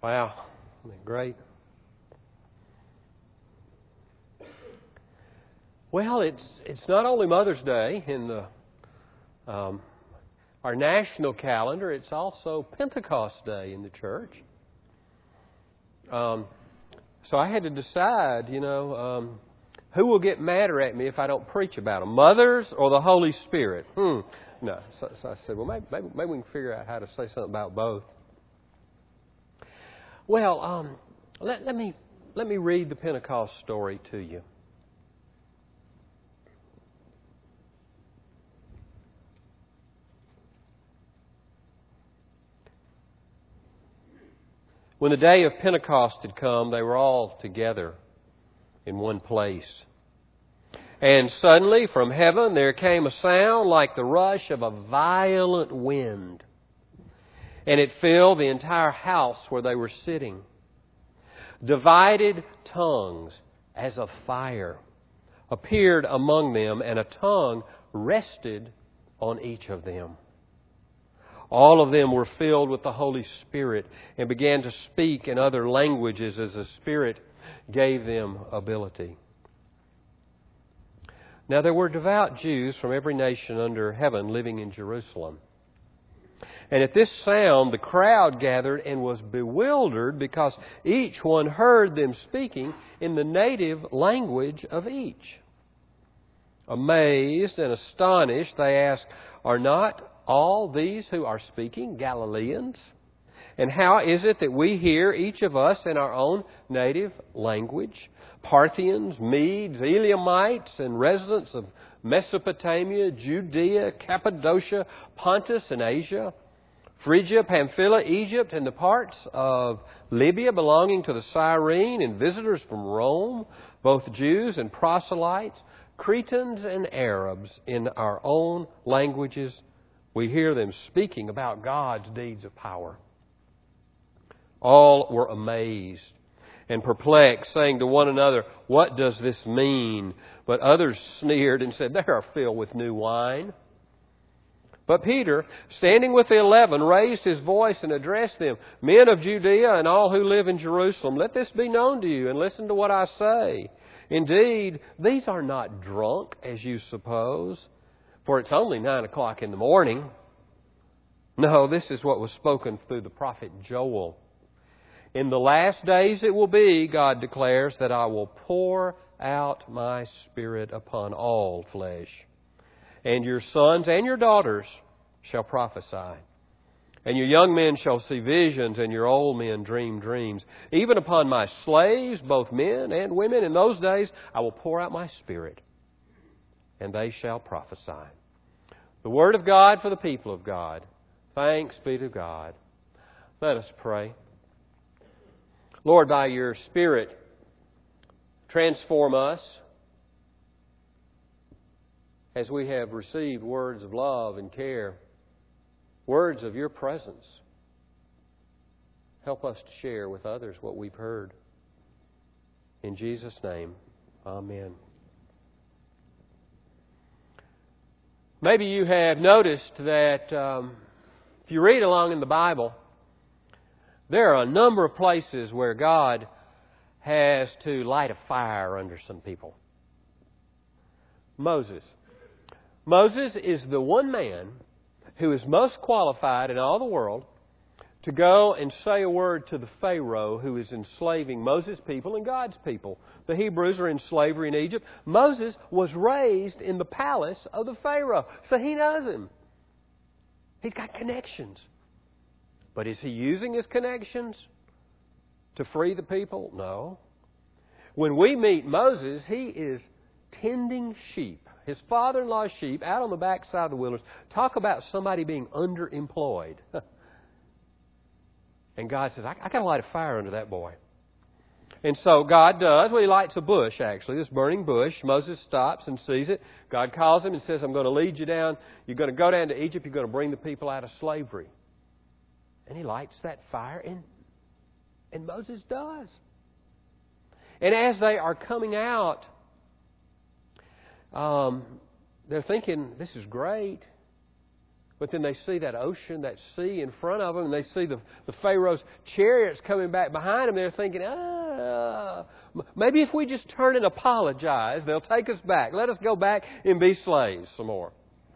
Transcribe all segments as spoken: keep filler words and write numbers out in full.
Wow, isn't that great? Well, it's it's not only Mother's Day in the um, our national calendar; it's also Pentecost Day in the church. Um, so I had to decide, you know, um, who will get madder at me if I don't preach about them, mothers or the Holy Spirit? Hmm. No. So, so I said, well, maybe, maybe maybe we can figure out how to say something about both. Well, um, let, let me let me read the Pentecost story to you. When the day of Pentecost had come, they were all together in one place. And suddenly from heaven there came a sound like the rush of a violent wind, and it filled the entire house where they were sitting. Divided tongues as of fire appeared among them, and a tongue rested on each of them. All of them were filled with the Holy Spirit and began to speak in other languages as the Spirit gave them ability. Now there were devout Jews from every nation under heaven living in Jerusalem. And at this sound the crowd gathered and was bewildered because each one heard them speaking in the native language of each. Amazed and astonished, they asked, "Are not all these who are speaking Galileans? And how is it that we hear each of us in our own native language? Parthians, Medes, Elamites, and residents of Mesopotamia, Judea, Cappadocia, Pontus, and Asia, Phrygia, Pamphylia, Egypt, and the parts of Libya belonging to the Cyrene, and visitors from Rome, both Jews and proselytes, Cretans and Arabs, in our own languages, we hear them speaking about God's deeds of power." All were amazed and perplexed, saying to one another, "What does this mean?" But others sneered and said, "They are filled with new wine." But Peter, standing with the eleven, raised his voice and addressed them, "Men of Judea and all who live in Jerusalem, let this be known to you, and listen to what I say. Indeed, these are not drunk, as you suppose, for it's only nine o'clock in the morning. No, this is what was spoken through the prophet Joel. In the last days it will be, God declares, that I will pour out my Spirit upon all flesh. And your sons and your daughters shall prophesy. And your young men shall see visions, and your old men dream dreams. Even upon my slaves, both men and women, in those days I will pour out my Spirit, and they shall prophesy." The Word of God for the people of God. Thanks be to God. Let us pray. Lord, by your Spirit, transform us as we have received words of love and care, words of your presence. Help us to share with others what we've heard. In Jesus' name, amen. Maybe you have noticed that um, if you read along in the Bible, there are a number of places where God has to light a fire under some people. Moses. Moses is the one man who is most qualified in all the world to go and say a word to the Pharaoh who is enslaving Moses' people and God's people. The Hebrews are in slavery in Egypt. Moses was raised in the palace of the Pharaoh, so he knows him. He's got connections. But is he using his connections to free the people? No. When we meet Moses, he is tending sheep. His father-in-law's sheep out on the backside of the wilderness. Talk about somebody being underemployed. And God says, I, I got to light a fire under that boy. And so God does. Well, He lights a bush, actually, this burning bush. Moses stops and sees it. God calls him and says, I'm going to lead you down. You're going to go down to Egypt. You're going to bring the people out of slavery. And He lights that fire, and, and Moses does. And as they are coming out, um, they're thinking, this is great. But then they see that ocean, that sea in front of them, and they see the, the Pharaoh's chariots coming back behind them. They're thinking, ah, maybe if we just turn and apologize, they'll take us back. Let us go back and be slaves some more.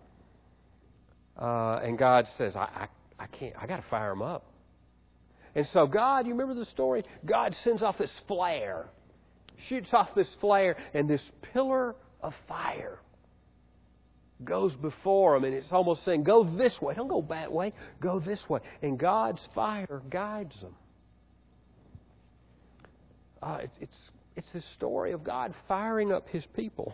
Uh, and God says, I, I, I can't, I got to fire them up. And so God, you remember the story? God sends off this flare, shoots off this flare, and this pillar of fire goes before them, and it's almost saying, go this way. Don't go that way. Go this way. And God's fire guides them. Uh, it's, it's, it's this story of God firing up His people.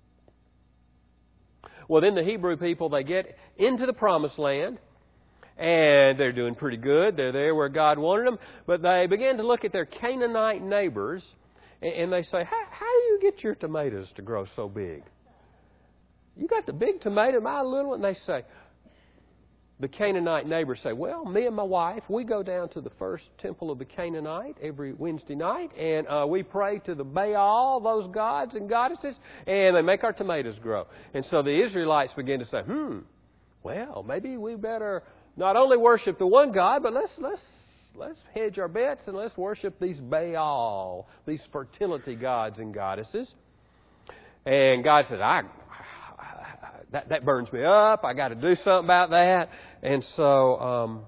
Well, then the Hebrew people, they get into the Promised Land, and they're doing pretty good. They're there where God wanted them. But they begin to look at their Canaanite neighbors, and they say, how, how do you get your tomatoes to grow so big? You got the big tomato, my little one. And they say, the Canaanite neighbors say, well, me and my wife, we go down to the first temple of the Canaanite every Wednesday night, and uh, we pray to the Baal, those gods and goddesses, and they make our tomatoes grow. And so the Israelites begin to say, hmm, well, maybe we better not only worship the one God, but let's let's let's hedge our bets and let's worship these Baal, these fertility gods and goddesses. And God says, I, I that that burns me up. I got to do something about that. And so um,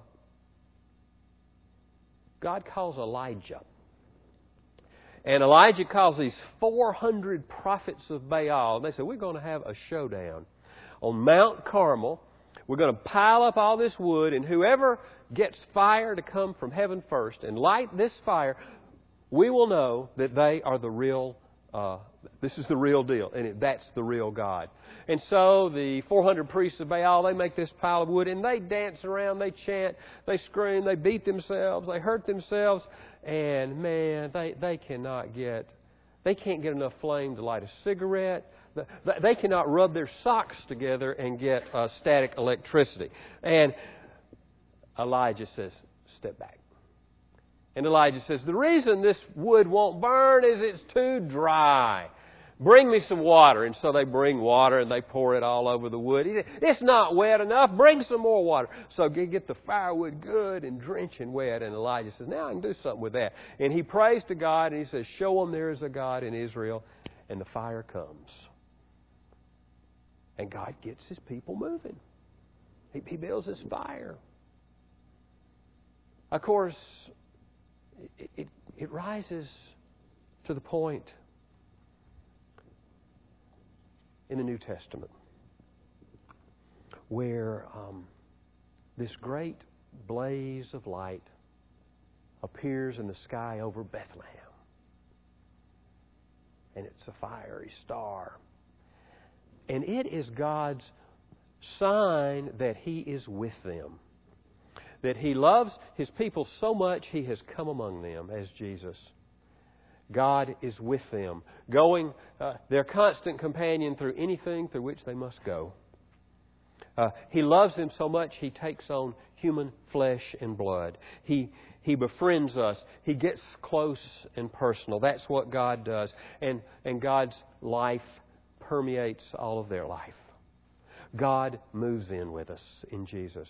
God calls Elijah. And Elijah calls these four hundred prophets of Baal. And they say, we're going to have a showdown on Mount Carmel. We're going to pile up all this wood, and whoever gets fire to come from heaven first and light this fire, we will know that they are the real, uh, this is the real deal, and it, that's the real God. And so the four hundred priests of Baal, they make this pile of wood, and they dance around, they chant, they scream, they beat themselves, they hurt themselves, and man, they, they cannot get, they can't get enough flame to light a cigarette. They cannot rub their socks together and get uh, static electricity. And Elijah says, step back. And Elijah says, the reason this wood won't burn is it's too dry. Bring me some water. And so they bring water and they pour it all over the wood. He said, it's not wet enough. Bring some more water. So get the firewood good and drenching wet. And Elijah says, now I can do something with that. And he prays to God and he says, show them there is a God in Israel. And the fire comes. And God gets His people moving. He, he builds this fire. Of course, it, it, it rises to the point in the New Testament where um, this great blaze of light appears in the sky over Bethlehem. And it's a fiery star. And it is God's sign that He is with them. That He loves His people so much He has come among them as Jesus. God is with them, going, uh, their constant companion through anything through which they must go. Uh, he loves them so much He takes on human flesh and blood. He He befriends us. He gets close and personal. That's what God does. And, and God's life permeates all of their life. God moves in with us in Jesus.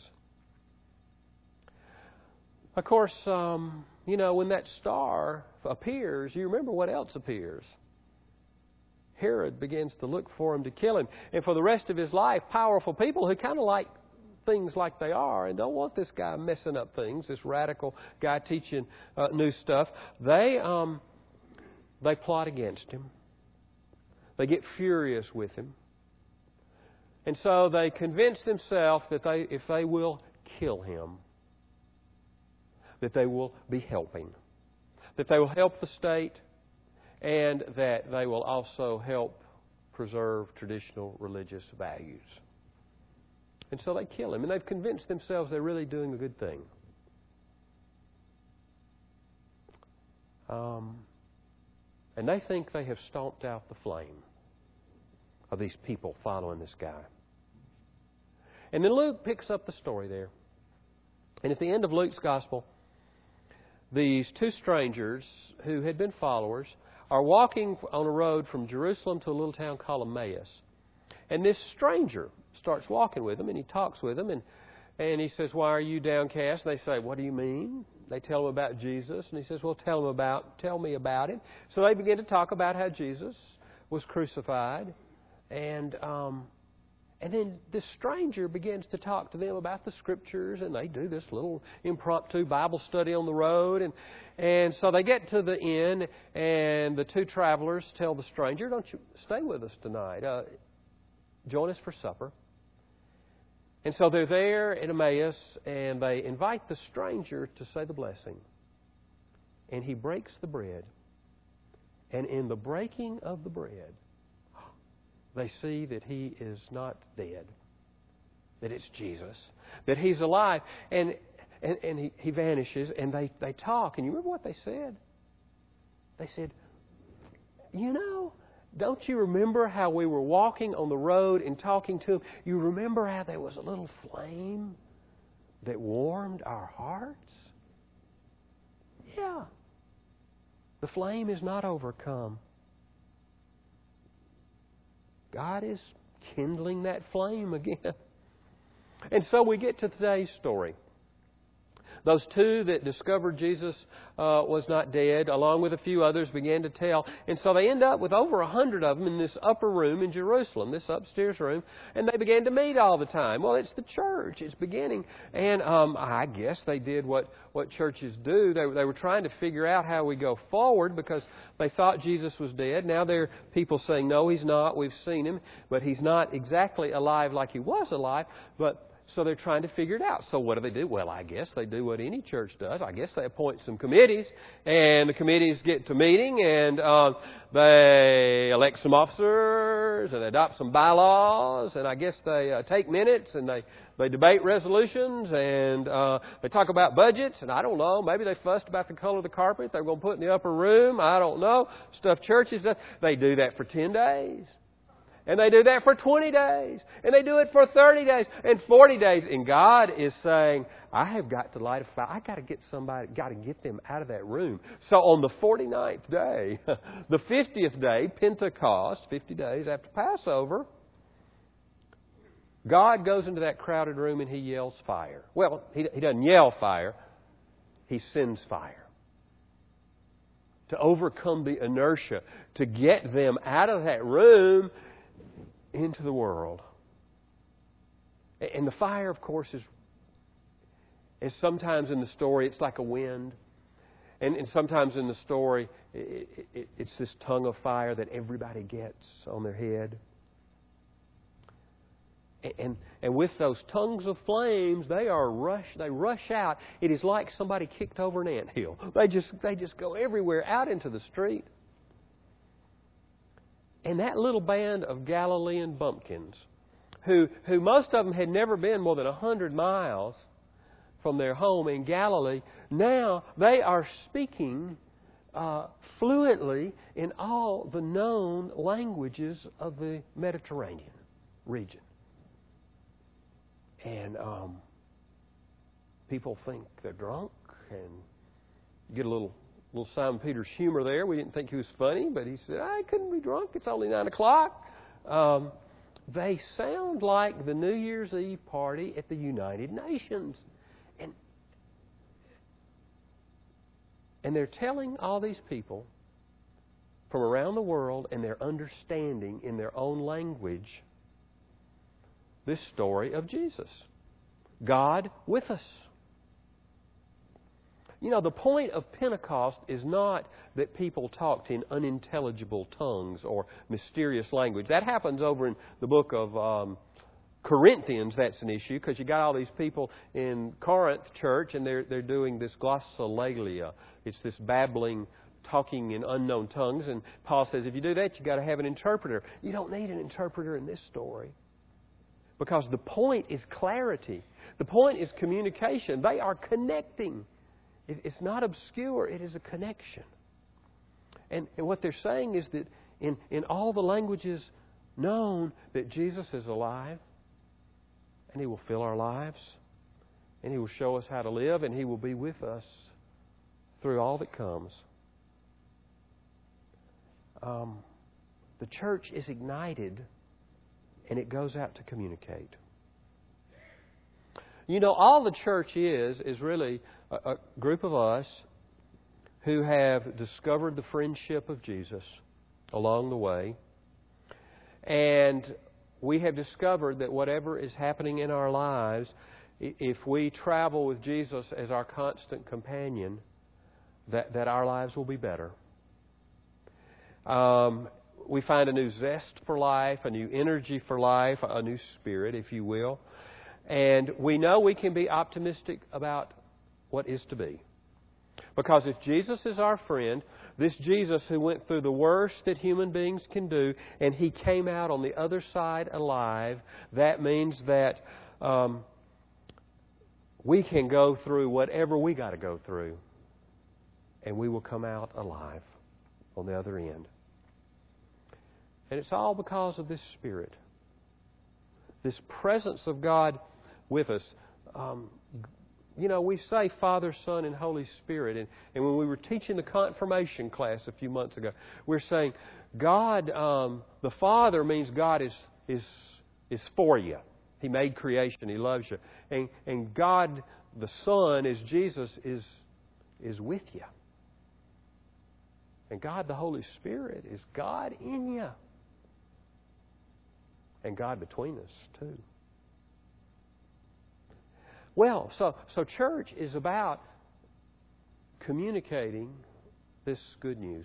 Of course, um, you know, when that star appears, you remember what else appears. Herod begins to look for him to kill him. And for the rest of his life, powerful people who kind of like things like they are and don't want this guy messing up things, this radical guy teaching uh, new stuff, they um, they plot against him. They get furious with him. And so they convince themselves that they, if they will kill him, that they will be helping. That they will help the state and that they will also help preserve traditional religious values. And so they kill him. And they've convinced themselves they're really doing a good thing. Um, and they think they have stomped out the flame of these people following this guy. And then Luke picks up the story there. And at the end of Luke's gospel, these two strangers who had been followers are walking on a road from Jerusalem to a little town called Emmaus. And this stranger starts walking with them, and he talks with them, and, And he says, why are you downcast? And they say, what do you mean? They tell him about Jesus. And he says, well, tell him about, tell me about it. So they begin to talk about how Jesus was crucified. And um, and then this stranger begins to talk to them about the Scriptures. And they do this little impromptu Bible study on the road. And, and so they get to the inn. And the two travelers tell the stranger, don't you stay with us tonight. Uh, join us for supper. And so they're there at Emmaus, and they invite the stranger to say the blessing. And he breaks the bread. And in the breaking of the bread, they see that he is not dead, that it's Jesus, that he's alive. And and, and he, he vanishes, and they, they talk. And you remember what they said? They said, you know, don't you remember how we were walking on the road and talking to him? You remember how there was a little flame that warmed our hearts? Yeah. The flame is not overcome. God is kindling that flame again. And so we get to today's story. Those two that discovered Jesus uh, was not dead, along with a few others, began to tell. And so they end up with over a hundred of them in this upper room in Jerusalem, this upstairs room. And they began to meet all the time. Well, it's the church. It's beginning. And um, I guess they did what, what churches do. They, they were trying to figure out how we go forward because they thought Jesus was dead. Now there are people saying, no, he's not. We've seen him. But he's not exactly alive like he was alive. But So they're trying to figure it out. So what do they do? Well, I guess they do what any church does. I guess they appoint some committees, and the committees get to meeting, and uh, they elect some officers, and they adopt some bylaws, and I guess they uh, take minutes, and they, they debate resolutions, and uh, they talk about budgets, and I don't know, maybe they fussed about the color of the carpet they're going to put in the upper room. I don't know. Stuff churches do. They do that for ten days. And they do that for twenty days. And they do it for thirty days and forty days. And God is saying, I have got to light a fire. I've got to get somebody, got to get them out of that room. So on the forty-ninth day, the fiftieth day, Pentecost, fifty days after Passover, God goes into that crowded room and He yells fire. Well, He, he doesn't yell fire. He sends fire. To overcome the inertia, to get them out of that room into the world. And the fire, of course, is, is sometimes in the story, it's like a wind. And, and sometimes in the story, it, it, it's this tongue of fire that everybody gets on their head. And, and with those tongues of flames, they are rush. They rush out. It is like somebody kicked over an anthill. They just they just go everywhere out into the street. And that little band of Galilean bumpkins, who who most of them had never been more than a hundred miles from their home in Galilee, now they are speaking uh, fluently in all the known languages of the Mediterranean region. And um, people think they're drunk, and you get a little little Simon Peter's humor there. We didn't think he was funny, but he said, I couldn't be drunk. It's only nine o'clock. Um, they sound like the New Year's Eve party at the United Nations. And, and they're telling all these people from around the world, and they're understanding in their own language this story of Jesus. God with us. You know, the point of Pentecost is not that people talked in unintelligible tongues or mysterious language. That happens over in the book of um, Corinthians. That's an issue because you got all these people in Corinth church, and they're they're doing this glossolalia. It's this babbling, talking in unknown tongues. And Paul says, if you do that, you got to have an interpreter. You don't need an interpreter in this story. Because the point is clarity. The point is communication. They are connecting. It's not obscure. It is a connection. And, and what they're saying is that in, in all the languages known, that Jesus is alive. And He will fill our lives. And He will show us how to live. And He will be with us through all that comes. Um, the church is ignited, and it goes out to communicate. You know, all the church is, is really a, a group of us who have discovered the friendship of Jesus along the way. And we have discovered that whatever is happening in our lives, if we travel with Jesus as our constant companion, that, that our lives will be better. Um, we find a new zest for life, a new energy for life, a new spirit, if you will. And we know we can be optimistic about what is to be. Because if Jesus is our friend, this Jesus who went through the worst that human beings can do, and He came out on the other side alive, that means that um, we can go through whatever we got to go through, and we will come out alive on the other end. And it's all because of this Spirit, this presence of God with us. Um, you know, we say Father, Son, and Holy Spirit. And, and when we were teaching the confirmation class a few months ago, we we're saying God, um, the Father means God is, is, is for you. He made creation. He loves you. And, and God, the Son, is Jesus, is, is with you. And God, the Holy Spirit, is God in you. And God between us, too. Well, so, so church is about communicating this good news.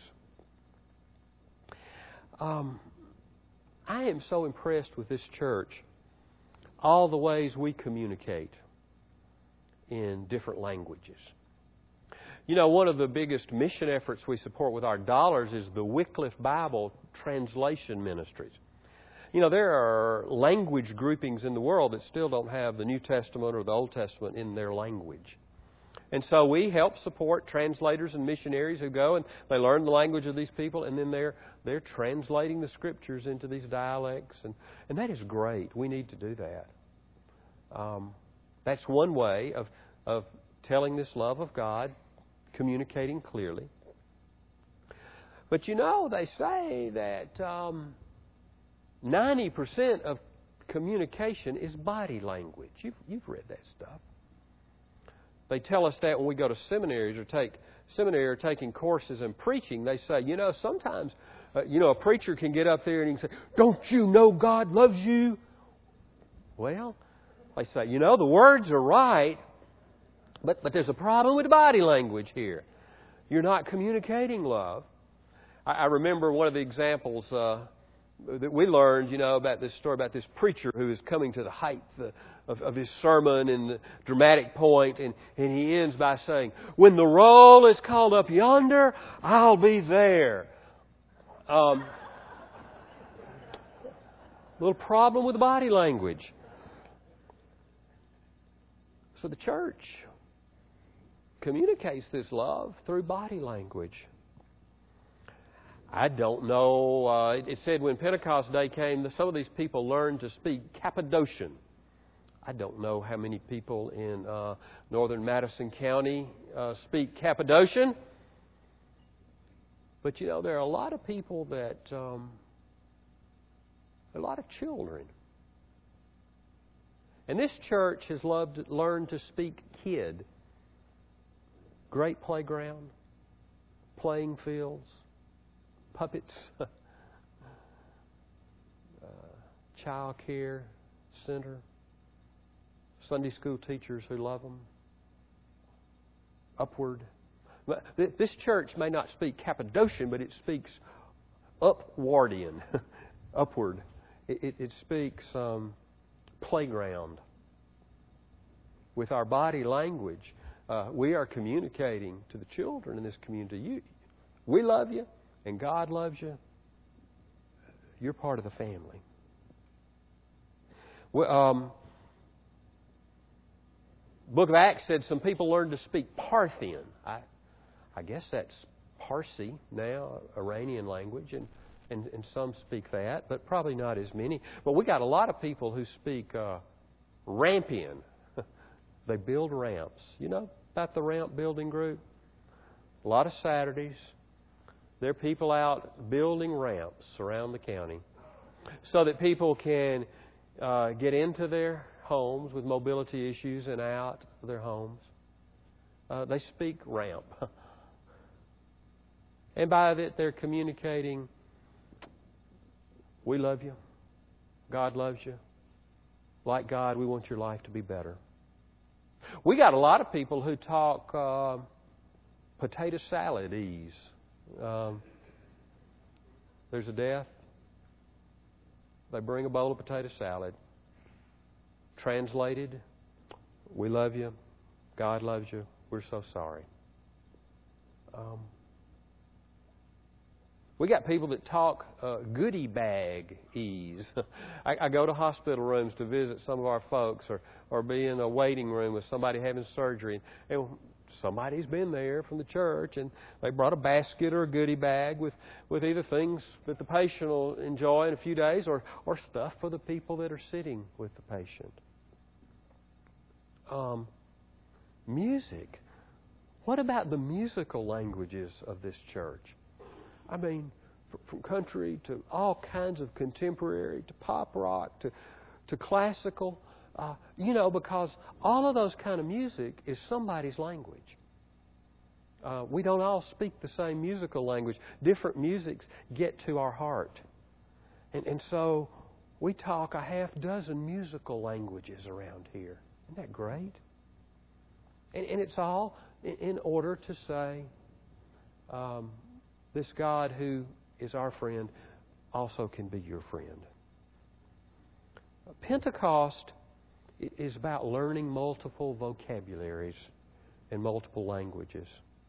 Um, I am so impressed with this church, all the ways we communicate in different languages. You know, one of the biggest mission efforts we support with our dollars is the Wycliffe Bible Translation Ministries. You know, there are language groupings in the world that still don't have the New Testament or the Old Testament in their language. And so we help support translators and missionaries who go and they learn the language of these people, and then they're they're translating the Scriptures into these dialects. And, and that is great. We need to do that. Um, that's one way of, of telling this love of God, communicating clearly. But you know, they say that Um, ninety percent of communication is body language. You've, you've read that stuff. They tell us that when we go to seminaries or take seminary or taking courses in preaching. They say, you know, sometimes, uh, you know, a preacher can get up there and he can say, "Don't you know God loves you?" Well, they say, you know, the words are right, but, but there's a problem with the body language here. You're not communicating love. I, I remember one of the examples uh, that we learned, you know, about this story about this preacher who is coming to the height of, of his sermon and the dramatic point, and, and he ends by saying, "When the roll is called up yonder, I'll be there." Um, little problem with the body language. So the church communicates this love through body language. I don't know. Uh, it, it said when Pentecost Day came, some of these people learned to speak Cappadocian. I don't know how many people in uh, northern Madison County uh, speak Cappadocian. But, you know, there are a lot of people that, um, a lot of children. And this church has loved, learned to speak kid. Great playground, playing fields, puppets, uh, child care center, Sunday school teachers who love them, upward. This church may not speak Cappadocian, but it speaks upwardian, upward. It, it, it speaks um, playground. With our body language, uh, we are communicating to the children in this community, you, we love you. And God loves you. You're part of the family. Well, um, Book of Acts said some people learned to speak Parthian. I, I guess that's Parsi now, Iranian language, and, and, and some speak that, but probably not as many. But we got a lot of people who speak uh, Rampian. They build ramps. You know about the ramp building group? A lot of Saturdays. There are people out building ramps around the county so that people can uh, get into their homes with mobility issues and out of their homes. Uh, they speak ramp. And by that they're communicating, we love you. God loves you. Like God, we want your life to be better. We got a lot of people who talk uh, potato salad-ese. Um, there's a death. They bring a bowl of potato salad. Translated, we love you. God loves you. We're so sorry. Um, we got people that talk uh, goodie bag ease. I, I go to hospital rooms to visit some of our folks, or, or be in a waiting room with somebody having surgery. And, and somebody's been there from the church, and they brought a basket or a goodie bag with, with either things that the patient will enjoy in a few days, or, or stuff for the people that are sitting with the patient. Um, music. What about the musical languages of this church? I mean, from country to all kinds of contemporary, to pop rock, to, to classical. Uh, you know, because all of those kind of music is somebody's language. Uh, we don't all speak the same musical language. Different musics get to our heart. And, and so we talk a half dozen musical languages around here. Isn't that great? And, and it's all in, in order to say, um, this God who is our friend also can be your friend. Pentecost is about learning multiple vocabularies and multiple languages.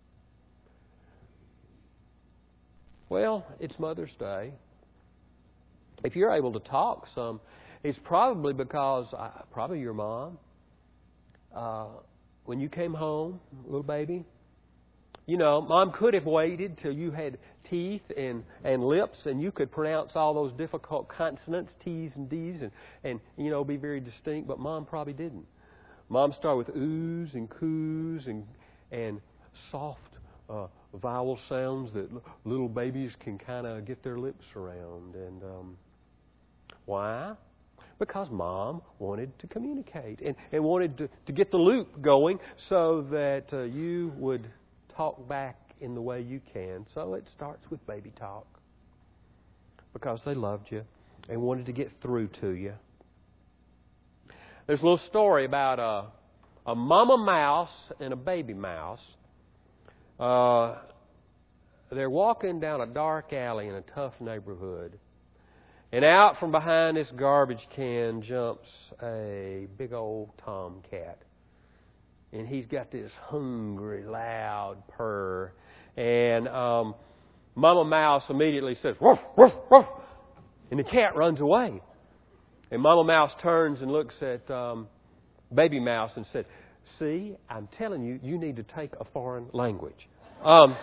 Well, it's Mother's Day. If you're able to talk some, it's probably because, uh, probably your mom, uh, when you came home, little baby, you know, Mom could have waited till you had teeth and, and lips and you could pronounce all those difficult consonants, T's and D's, and, and, you know, be very distinct, but Mom probably didn't. Mom started with oohs and coos and, and soft uh, vowel sounds that l- little babies can kind of get their lips around. And um, why? Because Mom wanted to communicate and, and wanted to, to get the loop going so that uh, you would talk back in the way you can. So it starts with baby talk because they loved you and wanted to get through to you. There's a little story about a, a mama mouse and a baby mouse. Uh, they're walking down a dark alley in a tough neighborhood. And out from behind this garbage can jumps a big old tomcat. And he's got this hungry, loud purr. And um, Mama Mouse immediately says, "Woof, woof, woof." And the cat runs away. And Mama Mouse turns and looks at um, Baby Mouse and said, "See, I'm telling you, you need to take a foreign language." Um,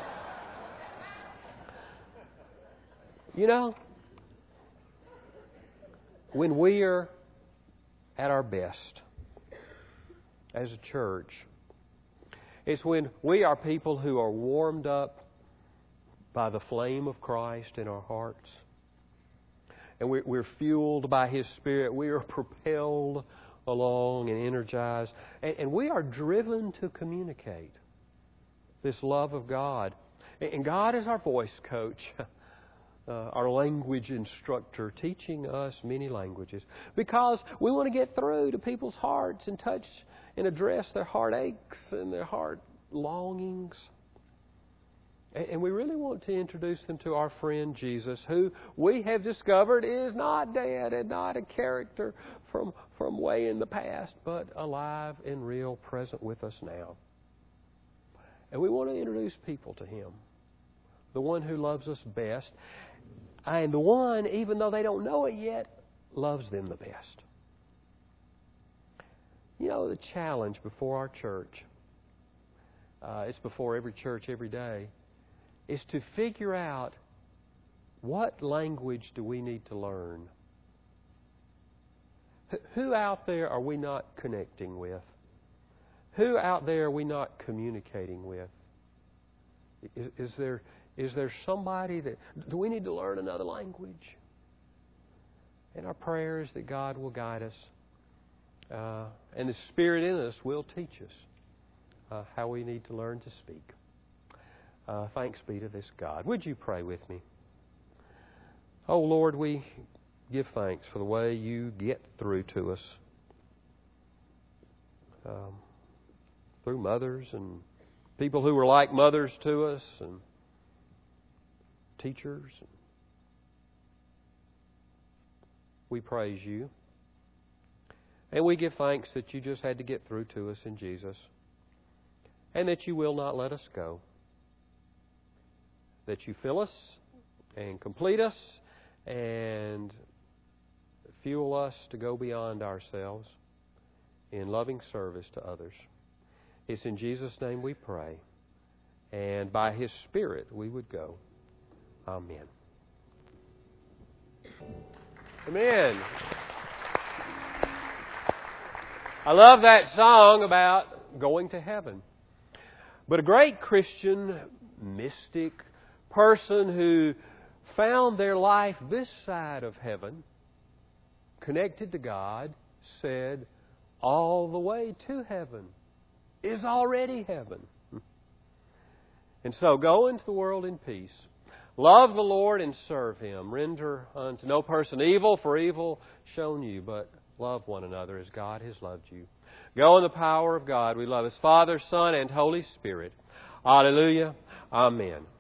you know, when we are at our best as a church, it's when we are people who are warmed up by the flame of Christ in our hearts. And we're, we're fueled by His Spirit. We are propelled along and energized. And, and we are driven to communicate this love of God. And God is our voice coach, uh, our language instructor, teaching us many languages. Because we want to get through to people's hearts and touch and address their heartaches and their heart longings. And we really want to introduce them to our friend Jesus, who we have discovered is not dead and not a character from, from way in the past, but alive and real, present with us now. And we want to introduce people to Him, the one who loves us best, and the one, even though they don't know it yet, loves them the best. You know, the challenge before our church, uh, it's before every church every day, is to figure out what language do we need to learn. H- who out there are we not connecting with? Who out there are we not communicating with? Is, is there is there somebody that... Do we need to learn another language? And our prayer is that God will guide us Uh, and the Spirit in us will teach us uh, how we need to learn to speak. Uh, thanks be to this God. Would you pray with me? Oh, Lord, we give thanks for the way you get through to us. Um, through mothers and people who were like mothers to us and teachers. We praise you. And we give thanks that you just had to get through to us in Jesus. And that you will not let us go. That you fill us and complete us and fuel us to go beyond ourselves in loving service to others. It's in Jesus' name we pray. And by His Spirit we would go. Amen. Amen. I love that song about going to heaven. But a great Christian, mystic person who found their life this side of heaven, connected to God, said, all the way to heaven is already heaven. And so go into the world in peace. Love the Lord and serve Him. Render unto no person evil for evil shown you, but love one another as God has loved you. Go in the power of God. We love His Father, Son, and Holy Spirit. Hallelujah. Amen.